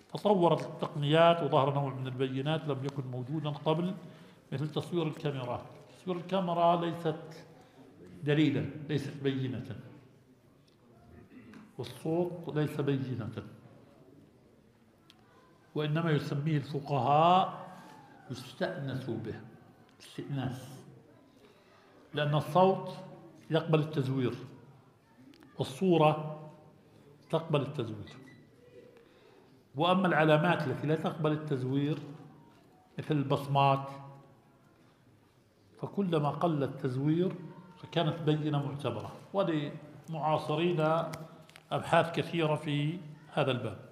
تطورت التقنيات وظهر نوع من البينات لم يكن موجودا قبل، مثل تصوير الكاميرات. تصوير الكاميرا ليست دليلا، ليست بينة، والصوت ليس بينة، وإنما يسميه الفقهاء يستأنس به، استئناس، لأن الصوت يقبل التزوير والصورة تقبل التزوير. وأما العلامات التي لا تقبل التزوير مثل البصمات، فكلما قل التزوير فكانت بينة معتبرة. ولمعاصرين أبحاث كثيرة في هذا الباب.